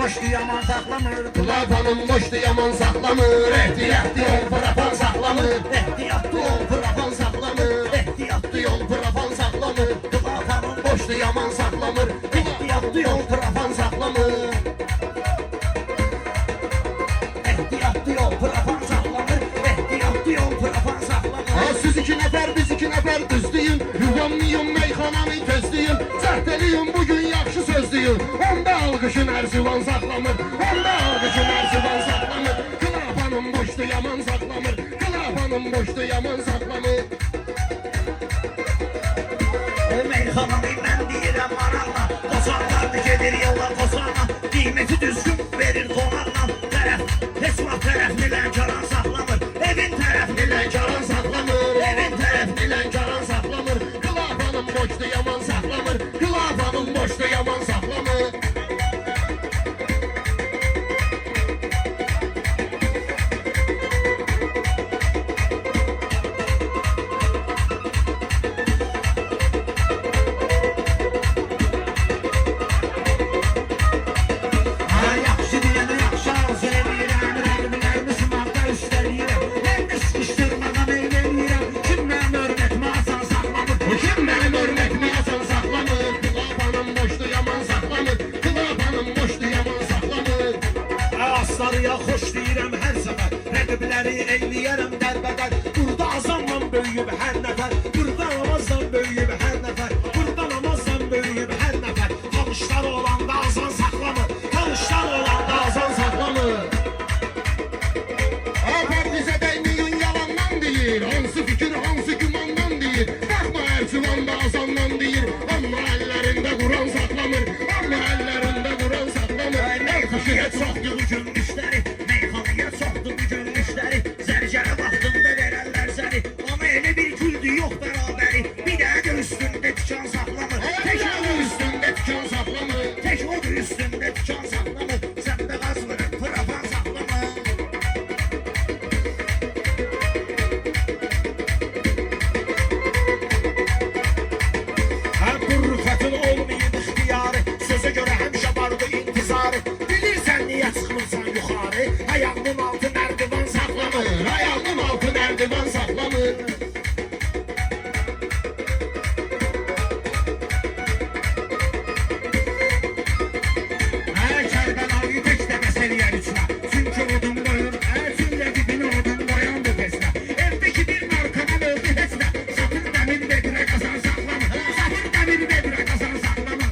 boşdu yaman saklamır. Klapanın boşdu yaman saklamır. Ehtiyatlı ol frapan saklamır. Ehtiyatlı ol Frapan saklamır. Ehtiyatlı Yol frapan saklamır. Klapanın Boşdu yaman saklamır. Ehtiyatlı yol Frapan saklamır. Ehtiyatlı yol frapan saklamır. Ehtiyatlı yol frapan saklamır. Ha siz iki nefer biz iki nefer düzdüyün. Yuvanlıyım meyxanamı tözdüyün. Səhteliyim bugün yaxşı sözdüyün. Onda alqışın ərzivan saklamır. Onda alqışın ərzivan saklamır. Klapanın boşdu yaman saklamır. Klapanın boşdu yaman saklamır. Meyxanamı mən deyirəm maraqla. Qoçaqlar gedir yollar qoçaqla. Qiyməti düzgün verir qonaqla. Tərəf, heç vaxt tərəfli lənkaran saxlamır. Evin tərəfli Lənkaran saklamır. Evin tərəfli Lənkaran saklamır. Klapanın boşdu yaman saklamır. Klapanın boşdu yaman saklamır. yaxşı deyənə yaxşı arzu edirəm. Rəqiblərimi sınaqda üstəliyirəm. Mən də sıxışdırmadan eyləyirəm. Kim mənim örnətmə asan saxlamır. Kim mənim örnəkmi asan saklamır. Klapanın boşdu yaman saklamır. Klapanın boşdu yaman saklamır. Aslarıya xoş deyirəm hər səfər. Rəqibləri eyləyərəm dərbədər. Burada azanla böyüyüb hər nəfər. Burada namazdan böyüyüb hər nəfər. Burada namazdan böyüyüb hər nəfər. Tanışlar olanda azan saxlamır. Tanışlar olanda azan Saklamır. Apar bizə dəyməyin yalandan deyir. Hansı fikir, hansı gümandan deyir. Baxma ərcivanda azandan deyir. Amma əllərində Quran saklamır. Amma əllərində Quran saklamır. Meyxanıya çoxdur bu gün müştəri. Meyxanıya çoxdur bu gün müştəri. Zərgərə vaxtında verərlər səni. Amma elə bir güldü yox bərabəri. Bir də üstündə tikan saxlamır. Tək adı üstündə tikan saklamır. Tek odur üstünde tikan saklamır. Sen de gaz verin frapan saklamır. Hem bu rüfetin olmayın ihtiyarı. Söze göre hemşe vardı intizarı. Bilirsen niye çıkmırsan yukarı. Ayağının altı merdiven saklamır. Ayağının altı merdiven saklamır. Kərbəlayı tək də məsələyə lütfə. Çünki odun qoyur, cümlə dibini odun qoyan bu peslə. Evdəki bir narkoman öldü heçlə. Satır dəmir vedirə qazan saxlamır. Satır dəmir vedirə qazan saxlamır.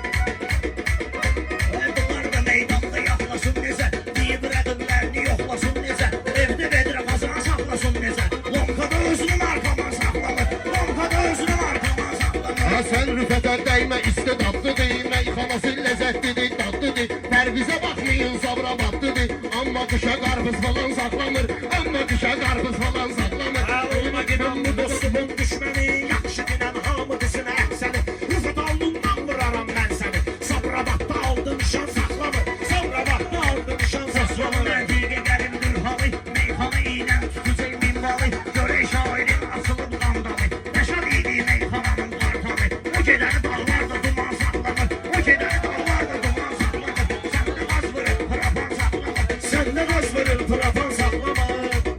Bunlar da meydanda yaxlasın necə. Deyib rəqiblərini yoxlasın necə. Evdə vedirə qazan saxlasın necə. Lonkada özünü narkoman saxlamır. Lonkada özünü narkoman saxlamır. Ha sen rüfete değme istedadlıdır. Meyxanası lezzetlidir, dadlıdır. Pərvizə baxmayın sabra battıdır. Amma qışa qarpız falan saklanır. Amma qışa qarpız falan saklanır. Olma gidən bu dostumun düşməni. Yaxşı dinən hamı dizine əksəni. Rüfət alnından vuraram mən səni. Sabravaqda aldın şan saxlamır. Sabravaqda aldın şan saxlamır. Nətiqələrimdir halı. Meyxanı ilə tutacaq minvalı. Görək şairin asılıb qandalı. Yaşar idi meyxananın qartalı. O gedəni dağlarda duman saxlamır. O gedəni dağlarda duman saxlamır. Səndə qaz verir frapan saxlamır. Səndə qaz verir frapan saxlamır.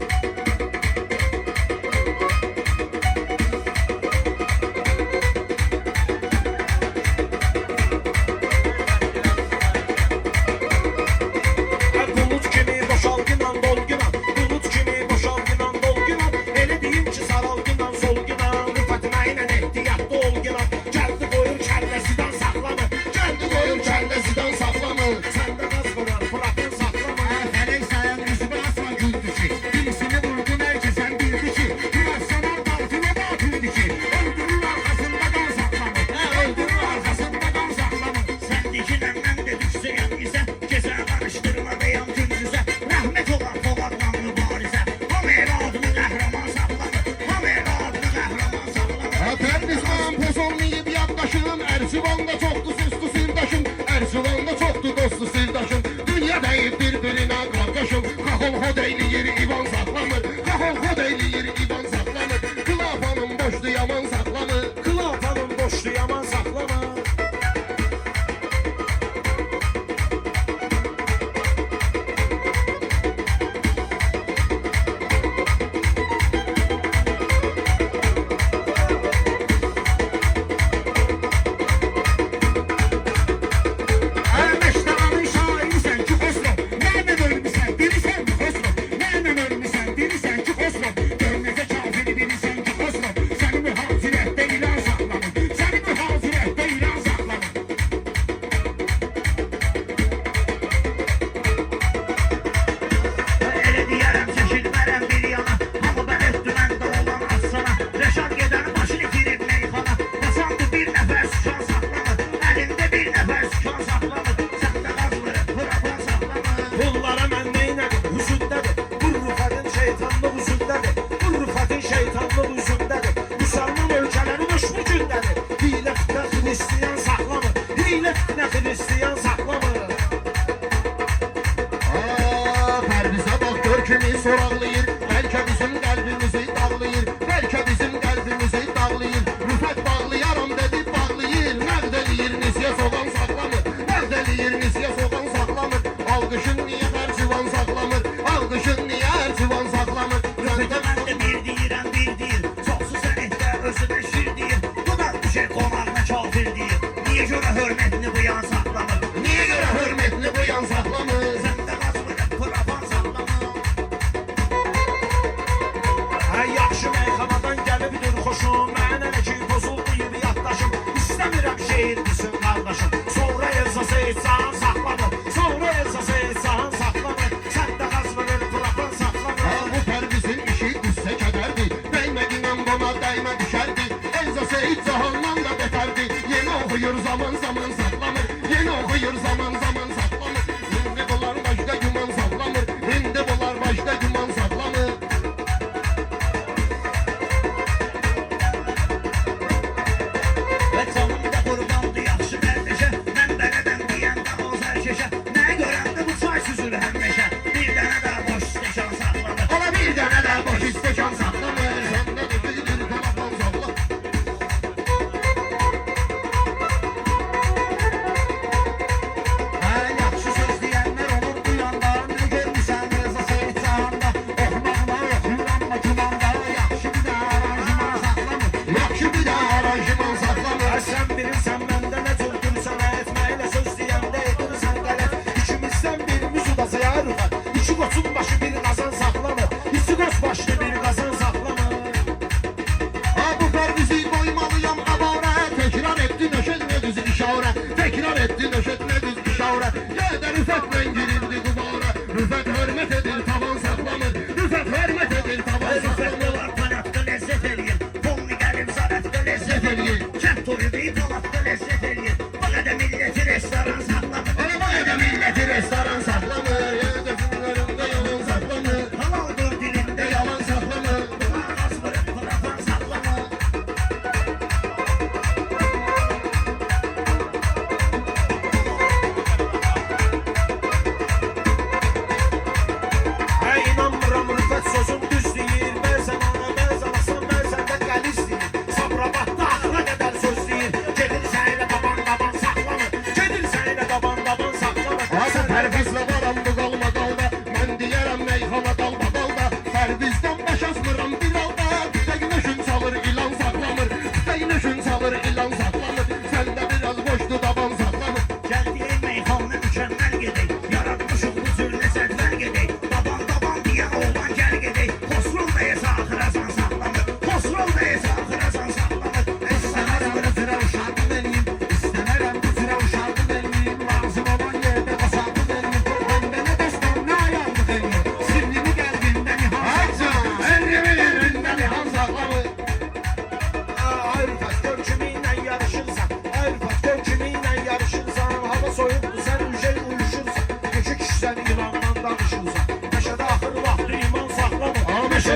Bulut kimi boşalgınan dolgınan. Bulut kimi boşalgınan dolgınan. Elə deyim ki saralgınan solgınan. Rüfətinə ilə ehtiyatlı olgınan. Gəldi qoyur kəlləsidən saxlamır. Gəldi qoyur Kəlləsidən saklanır. Səndə qaz vurar frapan saxlamır. Felek sayan yüzüme asma güldü ki. Birisini vurdun herkesten bildi ki. Biraz sanar altına batıldı ki. Öldürür arkasında kan saklamır. Öldürür arkasında kan saklamır. Səndikilə mən də düşsəyəm izə. Gecə qarışdırmadayam gündüzə. Rəhmət olar Poladla mübarizə. Hamı elə adını qəhrəman saxlamır. Hamı elə adını qəhrəman saxlamır. Pərdizman pes olmayıb yaddaşım. Ərzivanda çoxdu süslü sirdaşım. Ərzivanda çoxdu dostlu sirdaşım. Dünya deyib bir-birinə qardaşım. Qaxol xod eyləyir İvan saklamır. Qaxol xod eyləyir İvan saklamır. Klapanın boşdu yaman saklamır. Klapanın boşdu yaman saxlamır.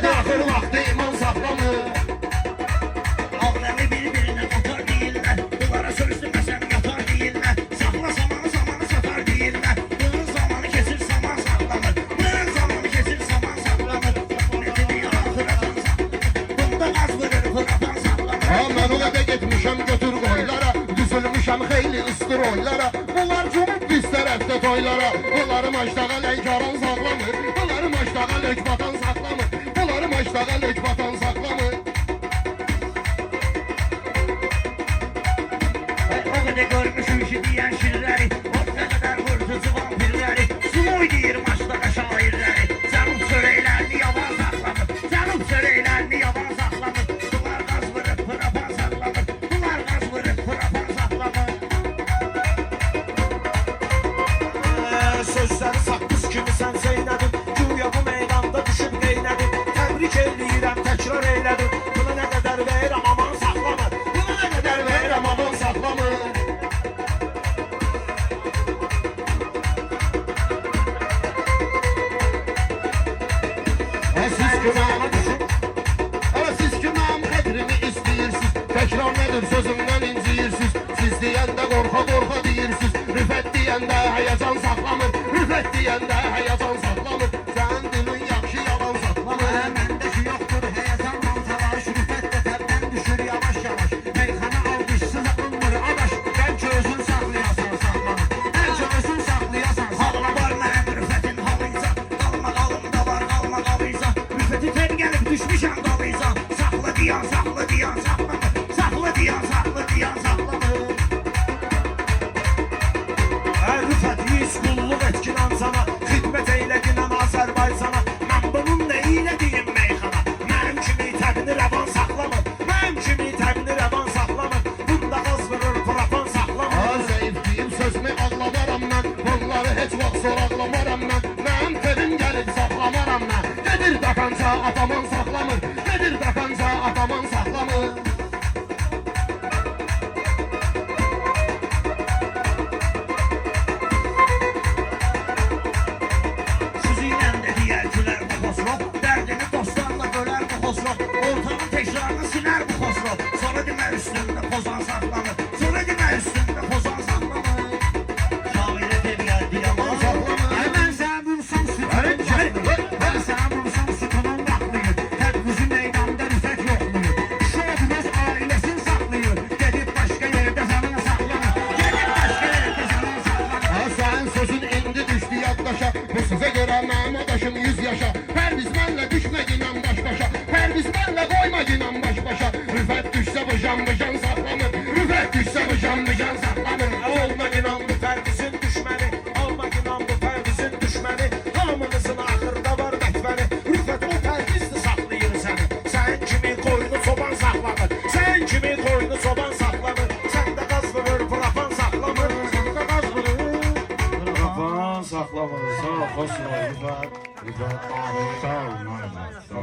Rüfət axır vaxtı iman saxlamır. Ağrəni bir-birinə qatar deyirlər. Bunlara sözləməsəm yatar deyirlər. Saxla zamanı satar deyirlər. Bunun zamanı keçir zaman saxlamır. Bunun zamanı keçir zaman saxlamır. Nefini axıratan saxlamır. Bunda qaz vurur fıratan saxlamır. Ha mən o qədər getmişəm götür qoylara. Düzülmüşəm xeyli ıstır oylara. Bunlar cumub biz tərəfdə toylara. Bunları maçdağa leykaran saxlamır. Bunları maçdağa leyk batan saxlamır. Bunları maçdağa leyk batan saxlamır. O qədər görmüşüm ki deyən şirləri. O qədər vurducu vampirləri. Sumoy deyir maçdağa şairləri. Cənub çörəklərini yavan saxlamır. Cənub çörəklərini yavan saxlamır. Bunlar qaz vurub pırapan saxlamır. Bunlar qaz vurub pırapan saxlamır. Sözləri saqqız kimi sən seynədin. Güya bu meydanda düşüb qeynədin. Təbrik eləyirəm, təkrar eylədim. Buna nə qədər verirəm, aman saxlamır. Buna nə qədər verirəm, aman saxlamır. Siz ki mənim qədrimi istəyirsiniz. Təkrar nədir sözümdən inciyirsiz. Siz deyəndə qorxa deyirsiniz. Rüfət deyəndə həyəcan saxlamır. Rüfət deyəndə həyəcan saxlamır. Sənin dilin yaxşı yalan saxlamır. Məndəki yoxdur həyəcan manzalaş. Rüfət də təbdən düşür yavaş-yavaş. Meyxana alqışsız alınmır adaş. Bəlkə özün saxlayasan saxlamır. Bəlkə özün saxlayasan saxlamır. Var mənim rüfətin halıysa. Qalma qalımda var qalma qalıysa. Rüfəti tər gəlib düşmüşəm qalıysa. Saxla diyan saxlamır. Saxla diyan saxlamır. Rüfət 100 qulluq etkinən sana. Xidmət eylədinən Azərbaycana. Mən bunun nə ilə deyim meyxana. Mənim kimi təbini rəvan saxlamır. Mənim kimi təbini rəvan saxlamır. Bunda qaz vurur pırapan saxlamır. Zəif deyim sözümü anlamaram mən. Bunları heç vaxt soraqlamaram mən. Mənim tebim gəlib saxlamaram mən. Gedir dakanca ataman saxlamır. Gedir dakanca ataman saxlamır. Sizinlə də deyərkilər bu xosrov. Dərdini dostlarla bölər bu xosrov. Ortanın tekrarını siner bu xosrov. Sonra demə üstündə pozan saxlanır. Sonra demə üstündə pozan saxlanır. Şairə dev gəldi yaman saxlanır. Mən sənə vursam sütunun vaxtlayır. Mən sənə vursam sütunun vaxtlayır. Təbrizin meydanda rüfət yoxlayır. Şoğuz ailəsini saxlayır. Gedib başqa yerdə zaman saxlanır. Gedib başqa yerdə zaman saxlanır. Sənin sözün indi düşdü yaddaşa. Bu sizə görə mənim adaşım 100 yaşa. Pərviz mənlə düşmək inan baş-başa. Pərviz mənlə qoymaq inan baş-başa. Rüfət düşsə bu can saxlamır. Rüfət düşsə bu can saxlamır. Olma inan bu Pərvizin düşməni. Olma inan bu Pərvizin düşməni. Hamınızın axırda var vətvəni. Rüfət o Pərvizdir saxlayır səni. Sən kimi qoyunu soban saxlamır. Sən kimi qoyunu soban saxlamır. Səndə qaz vurur pırapan saxlamır. Səndə qaz vurur pırapan saxlamır. Sağ ol, xoş ol, Rüfət. Rüfət, sağ ol,